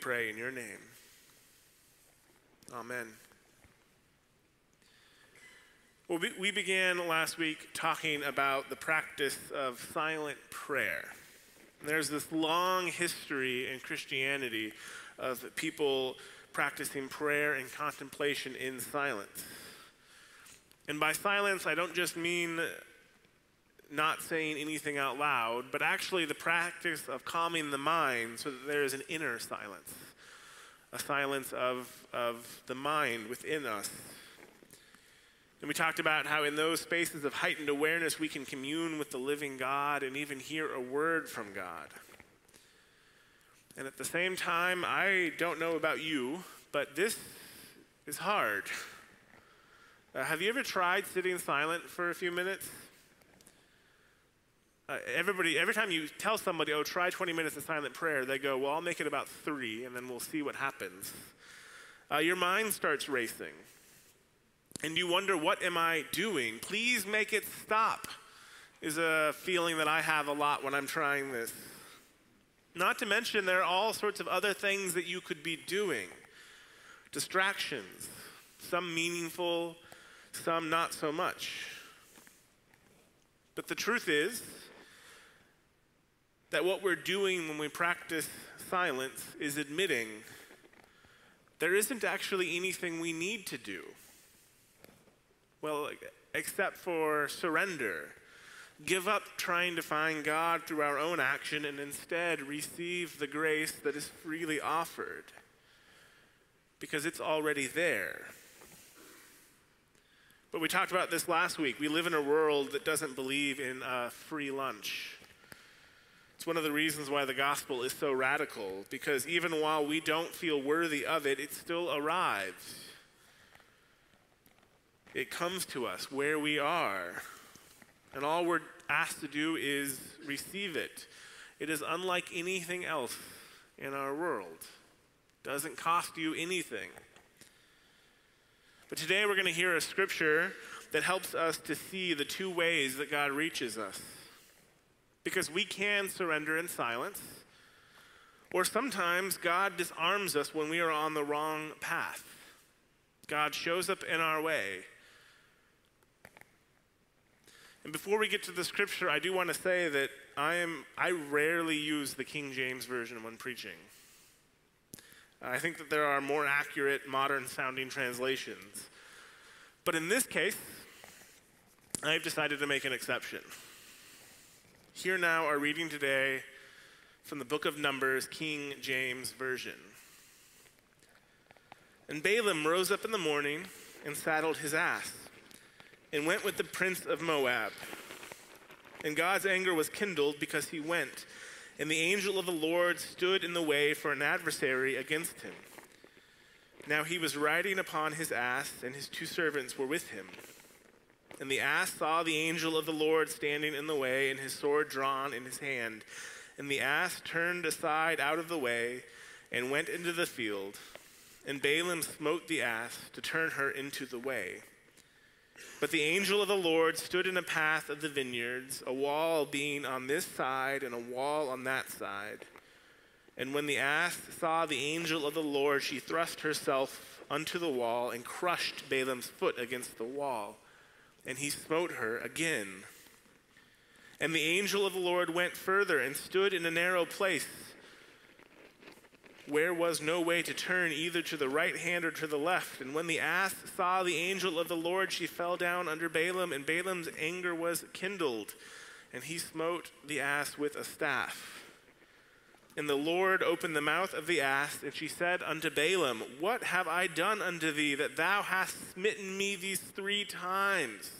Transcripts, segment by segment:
Pray in your name. Amen. Well, we began last week talking about the practice of silent prayer. There's this long history in Christianity of people practicing prayer and contemplation in silence. And by silence, I don't just mean not saying anything out loud, but actually the practice of calming the mind so that there is an inner silence, a silence of the mind within us. And we talked about how in those spaces of heightened awareness, we can commune with the living God and even hear a word from God. And at the same time, I don't know about you, but this is hard. Have you ever tried sitting silent for a few minutes? Every time you tell somebody, oh, try 20 minutes of silent prayer, they go, well, I'll make it about 3, and then we'll see what happens. Your mind starts racing. And you wonder, what am I doing? Please make it stop, is a feeling that I have a lot when I'm trying this. Not to mention, there are all sorts of other things that you could be doing. Distractions, some meaningful, some not so much. But the truth is that what we're doing when we practice silence is admitting there isn't actually anything we need to do. Well, except for surrender. Give up trying to find God through our own action and instead receive the grace that is freely offered, because it's already there. But we talked about this last week. We live in a world that doesn't believe in a free lunch. It's one of the reasons why the gospel is so radical, because even while we don't feel worthy of it, it still arrives. It comes to us where we are, and all we're asked to do is receive it. It is unlike anything else in our world. It doesn't cost you anything. But today we're going to hear a scripture that helps us to see the two ways that God reaches us. Because we can surrender in silence, or sometimes God disarms us when we are on the wrong path. God shows up in our way. And before we get to the scripture, I do want to say that I rarely use the King James Version when preaching. I think that there are more accurate, modern-sounding translations. But in this case, I've decided to make an exception. Hear now our reading today from the book of Numbers, King James Version. And Balaam rose up in the morning and saddled his ass, and went with the prince of Moab. And God's anger was kindled because he went, and the angel of the Lord stood in the way for an adversary against him. Now he was riding upon his ass, and his 2 servants were with him. And the ass saw the angel of the Lord standing in the way, and his sword drawn in his hand. And the ass turned aside out of the way, and went into the field. And Balaam smote the ass to turn her into the way. But the angel of the Lord stood in a path of the vineyards, a wall being on this side and a wall on that side. And when the ass saw the angel of the Lord, she thrust herself unto the wall and crushed Balaam's foot against the wall. And he smote her again. And the angel of the Lord went further and stood in a narrow place, where was no way to turn either to the right hand or to the left. And when the ass saw the angel of the Lord, she fell down under Balaam, and Balaam's anger was kindled, and he smote the ass with a staff. And the Lord opened the mouth of the ass, and she said unto Balaam, What have I done unto thee, that thou hast smitten me these 3 times?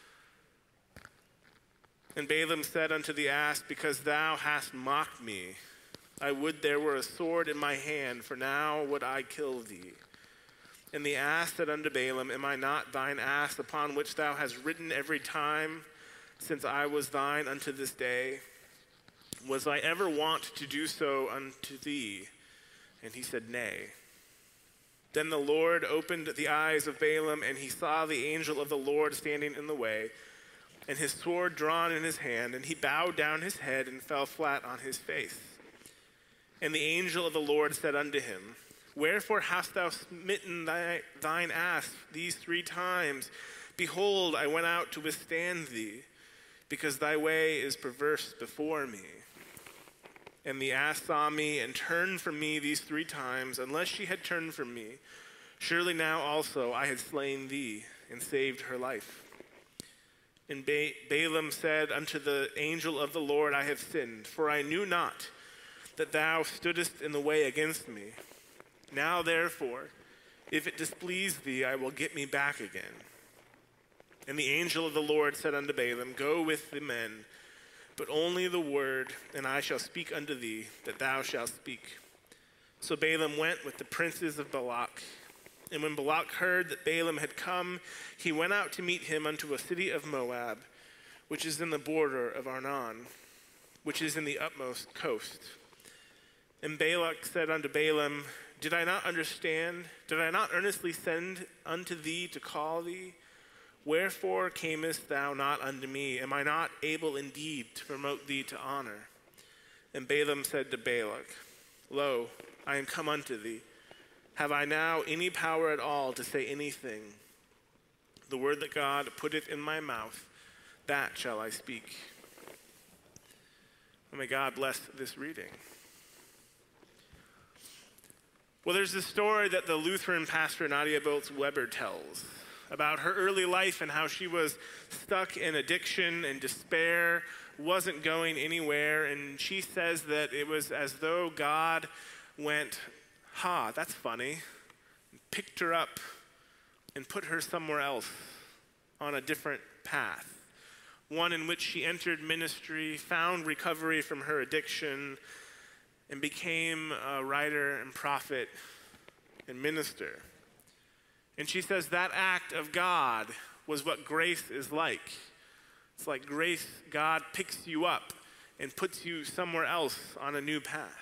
And Balaam said unto the ass, Because thou hast mocked me, I would there were a sword in my hand, for now would I kill thee. And the ass said unto Balaam, Am I not thine ass, upon which thou hast ridden every time since I was thine unto this day? Was I ever wont to do so unto thee? And he said, Nay. Then the Lord opened the eyes of Balaam, and he saw the angel of the Lord standing in the way, and his sword drawn in his hand, and he bowed down his head and fell flat on his face. And the angel of the Lord said unto him, Wherefore hast thou smitten thine ass these 3 times? Behold, I went out to withstand thee, because thy way is perverse before me. And the ass saw me and turned from me these 3 times. Unless she had turned from me, surely now also I had slain thee and saved her life. And Balaam said unto the angel of the Lord, I have sinned, for I knew not that thou stoodest in the way against me. Now therefore, if it displease thee, I will get me back again. And the angel of the Lord said unto Balaam, Go with the men, but only the word, and I shall speak unto thee, that thou shalt speak. So Balaam went with the princes of Balak. And when Balak heard that Balaam had come, he went out to meet him unto a city of Moab, which is in the border of Arnon, which is in the utmost coast. And Balak said unto Balaam, Did I not understand? Did I not earnestly send unto thee to call thee? Wherefore camest thou not unto me? Am I not able indeed to promote thee to honor? And Balaam said to Balak, Lo, I am come unto thee. Have I now any power at all to say anything? The word that God putteth in my mouth, that shall I speak. And may God bless this reading. Well, there's this story that the Lutheran pastor Nadia Bolz-Weber tells about her early life and how she was stuck in addiction and despair, wasn't going anywhere, and she says that it was as though God went, that's funny, picked her up and put her somewhere else on a different path, one in which she entered ministry, found recovery from her addiction, and became a writer and prophet and minister. And she says that act of God was what grace is like. It's like grace, God picks you up and puts you somewhere else on a new path.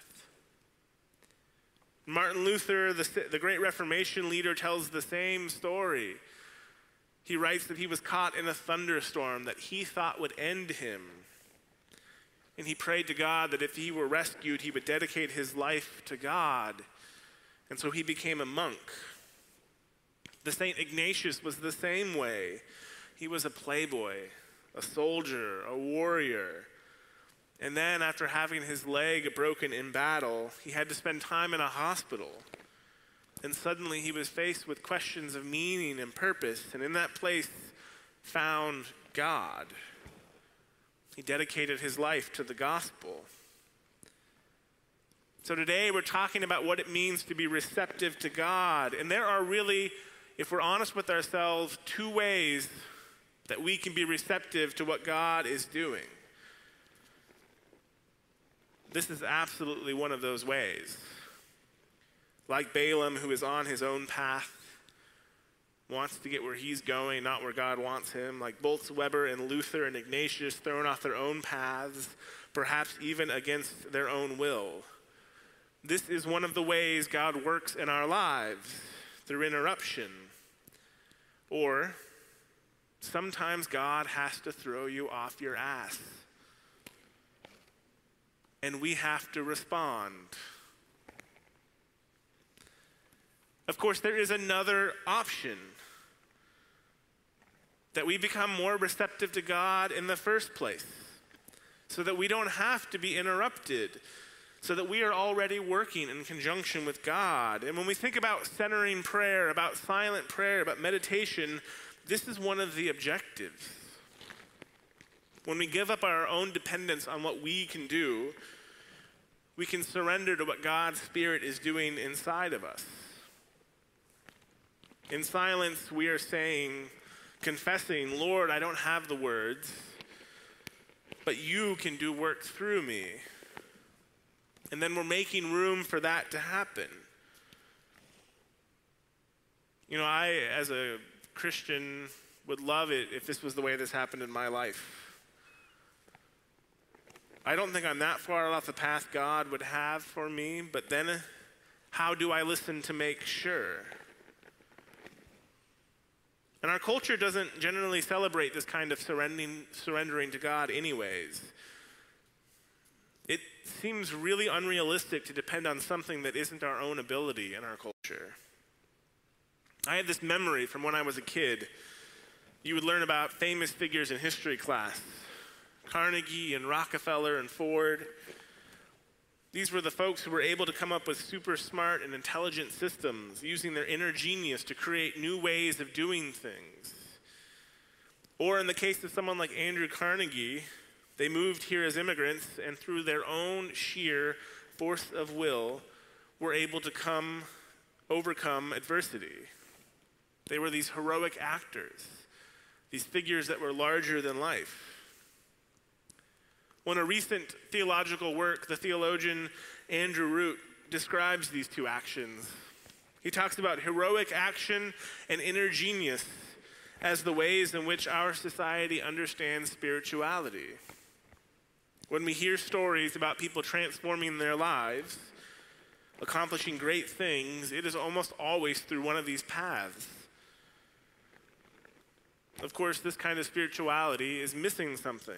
Martin Luther, the great Reformation leader, tells the same story. He writes that he was caught in a thunderstorm that he thought would end him. And he prayed to God that if he were rescued, he would dedicate his life to God. And so he became a monk. The St. Ignatius was the same way. He was a playboy, a soldier, a warrior. And then after having his leg broken in battle, he had to spend time in a hospital. And suddenly he was faced with questions of meaning and purpose, and in that place found God. He dedicated his life to the gospel. So today we're talking about what it means to be receptive to God. And there are really, if we're honest with ourselves, 2 ways that we can be receptive to what God is doing. This is absolutely one of those ways. Like Balaam, who is on his own path, wants to get where he's going, not where God wants him. Like Bolz-Weber and Luther and Ignatius, thrown off their own paths, perhaps even against their own will. This is one of the ways God works in our lives, through interruption. Or sometimes God has to throw you off your ass. And we have to respond. Of course, there is another option. That we become more receptive to God in the first place, so that we don't have to be interrupted, so that we are already working in conjunction with God. And when we think about centering prayer, about silent prayer, about meditation, this is one of the objectives. When we give up our own dependence on what we can do, we can surrender to what God's Spirit is doing inside of us. In silence, we are confessing, Lord, I don't have the words, but you can do work through me. And then we're making room for that to happen. You know, I, as a Christian, would love it if this was the way this happened in my life. I don't think I'm that far off the path God would have for me, but then how do I listen to make sure? And our culture doesn't generally celebrate this kind of surrendering to God anyways. seems really unrealistic to depend on something that isn't our own ability in our culture. I had this memory from when I was a kid. You would learn about famous figures in history class. Carnegie and Rockefeller and Ford. These were the folks who were able to come up with super smart and intelligent systems, using their inner genius to create new ways of doing things. Or in the case of someone like Andrew Carnegie, they moved here as immigrants and through their own sheer force of will were able to overcome adversity. They were these heroic actors, these figures that were larger than life. In a recent theological work, the theologian Andrew Root describes these two actions. He talks about heroic action and inner genius as the ways in which our society understands spirituality. When we hear stories about people transforming their lives, accomplishing great things, it is almost always through one of these paths. Of course, this kind of spirituality is missing something.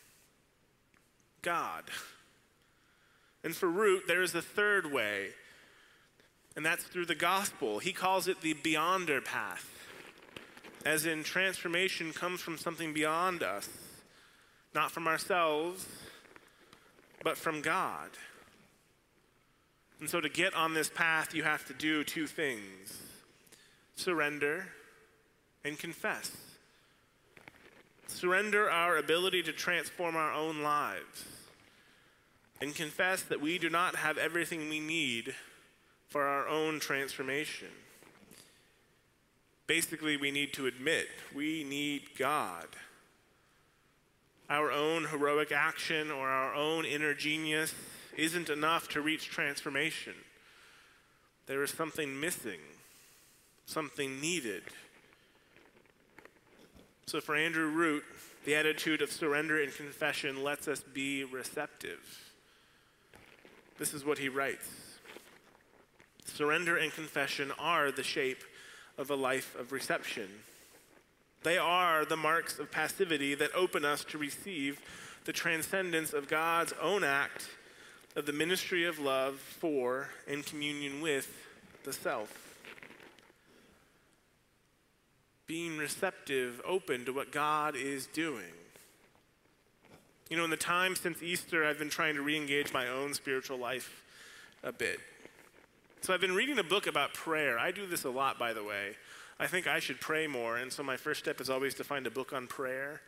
God. And for Root, there is a third way, and that's through the gospel. He calls it the beyonder path, as in transformation comes from something beyond us, not from ourselves, but from God. And so to get on this path, you have to do two things: surrender and confess. Surrender our ability to transform our own lives and confess that we do not have everything we need for our own transformation. Basically, we need to admit we need God. Our own heroic action or our own inner genius isn't enough to reach transformation. There is something missing, something needed. So for Andrew Root, the attitude of surrender and confession lets us be receptive. This is what he writes. Surrender and confession are the shape of a life of reception. They are the marks of passivity that open us to receive the transcendence of God's own act of the ministry of love for and communion with the self. Being receptive, open to what God is doing. You know, in the time since Easter, I've been trying to re-engage my own spiritual life a bit. So I've been reading a book about prayer. I do this a lot, by the way. I think I should pray more, and so my first step is always to find a book on prayer.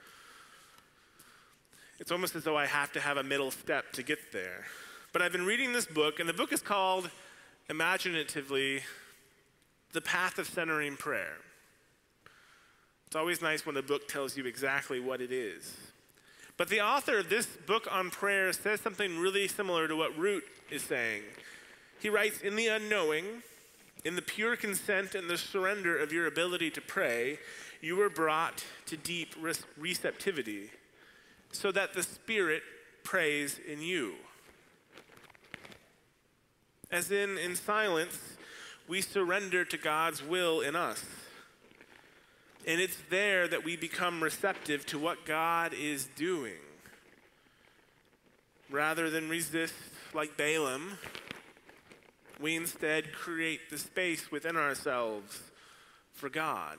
It's almost as though I have to have a middle step to get there. But I've been reading this book, and the book is called, imaginatively, The Path of Centering Prayer. It's always nice when a book tells you exactly what it is. But the author of this book on prayer says something really similar to what Root is saying. He writes, in the unknowing, in the pure consent and the surrender of your ability to pray, you were brought to deep receptivity so that the Spirit prays in you. As in silence, we surrender to God's will in us. And it's there that we become receptive to what God is doing. Rather than resist like Balaam, we instead create the space within ourselves for God.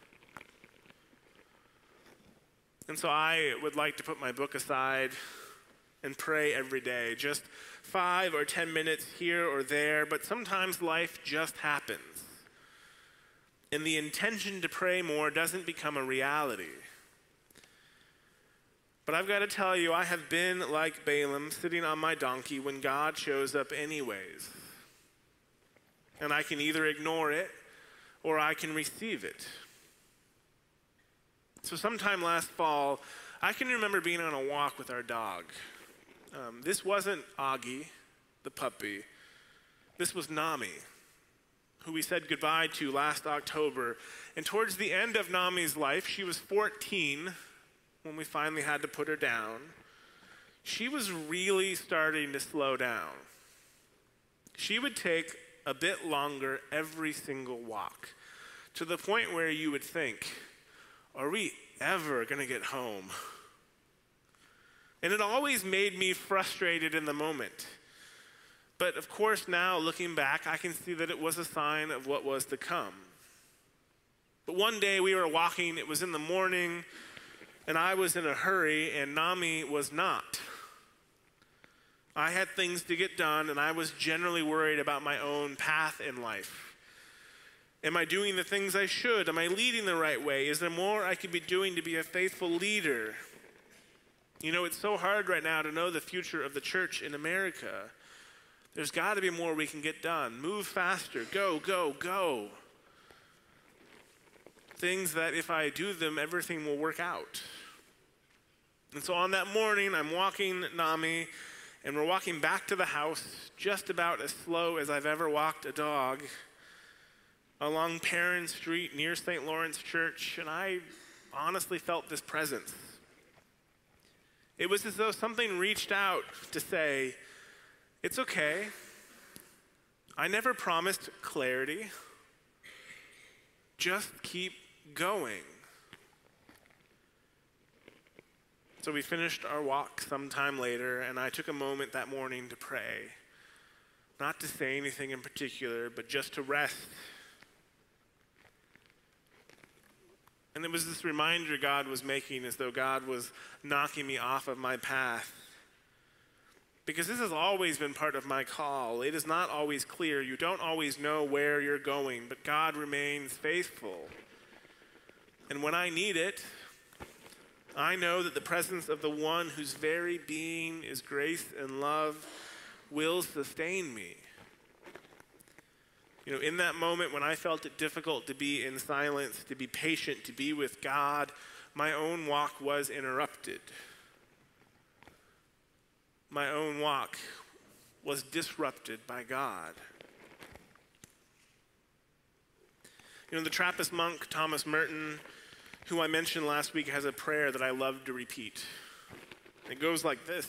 And so I would like to put my book aside and pray every day, just 5 or 10 minutes here or there, but sometimes life just happens. And the intention to pray more doesn't become a reality. But I've got to tell you, I have been like Balaam, sitting on my donkey when God shows up anyways. And I can either ignore it or I can receive it. So sometime last fall, I can remember being on a walk with our dog. This wasn't Augie, the puppy. This was Nami, who we said goodbye to last October. And towards the end of Nami's life, she was 14 when we finally had to put her down. She was really starting to slow down. She would take a bit longer every single walk, to the point where you would think, are we ever going to get home? And it always made me frustrated in the moment. But of course, now looking back, I can see that it was a sign of what was to come. But one day we were walking, it was in the morning, and I was in a hurry, and Nami was not. I had things to get done, and I was generally worried about my own path in life. Am I doing the things I should? Am I leading the right way? Is there more I could be doing to be a faithful leader? You know, it's so hard right now to know the future of the church in America. There's got to be more we can get done. Move faster. Go, go, go. Things that if I do them, everything will work out. And so on that morning, I'm walking Nami, and we're walking back to the house just about as slow as I've ever walked a dog along Perrin Street near St. Lawrence Church, and I honestly felt this presence. It was as though something reached out to say, it's okay. I never promised clarity. Just keep going. So we finished our walk sometime later, and I took a moment that morning to pray. Not to say anything in particular, but just to rest. And it was this reminder God was making, as though God was knocking me off of my path. Because this has always been part of my call. It is not always clear. You don't always know where you're going, but God remains faithful. And when I need it, I know that the presence of the one whose very being is grace and love will sustain me. You know, in that moment when I felt it difficult to be in silence, to be patient, to be with God, my own walk was interrupted. My own walk was disrupted by God. You know, the Trappist monk Thomas Merton, who I mentioned last week, has a prayer that I love to repeat. It goes like this.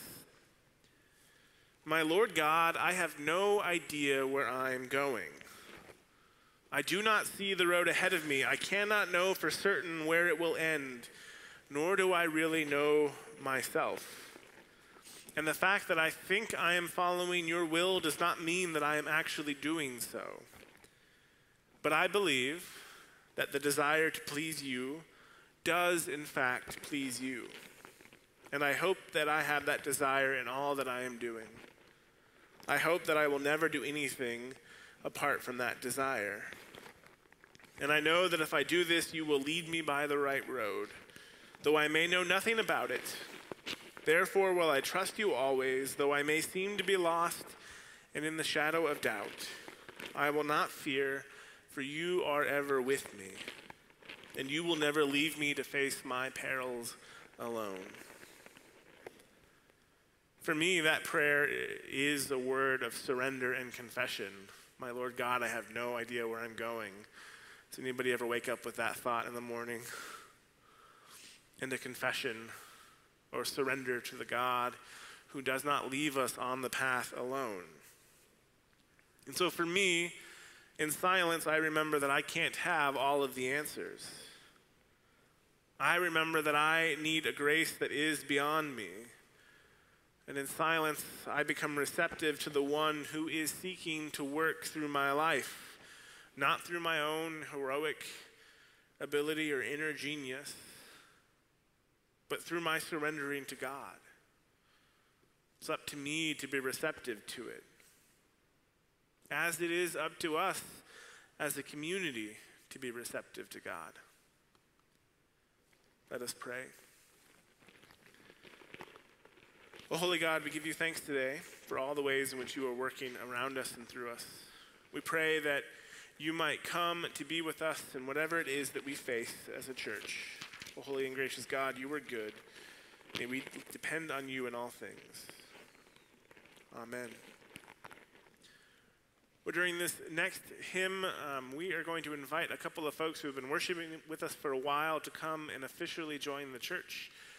My Lord God, I have no idea where I am going. I do not see the road ahead of me. I cannot know for certain where it will end, nor do I really know myself. And the fact that I think I am following your will does not mean that I am actually doing so. But I believe that the desire to please you does in fact please you. And I hope that I have that desire in all that I am doing. I hope that I will never do anything apart from that desire. And I know that if I do this, you will lead me by the right road, though I may know nothing about it. Therefore will I trust you always, though I may seem to be lost and in the shadow of doubt. I will not fear, for you are ever with me, and you will never leave me to face my perils alone. For me, that prayer is a word of surrender and confession. My Lord God, I have no idea where I'm going. Does anybody ever wake up with that thought in the morning? And a confession or surrender to the God who does not leave us on the path alone. And so for me, in silence, I remember that I can't have all of the answers. I remember that I need a grace that is beyond me. And in silence, I become receptive to the one who is seeking to work through my life, not through my own heroic ability or inner genius, but through my surrendering to God. It's up to me to be receptive to it, as it is up to us as a community to be receptive to God. Let us pray. Well, Holy God, we give you thanks today for all the ways in which you are working around us and through us. We pray that you might come to be with us in whatever it is that we face as a church. Oh, holy and gracious God, you are good. May we depend on you in all things. Amen. Well, during this next hymn, we are going to invite a couple of folks who have been worshiping with us for a while to come and officially join the church.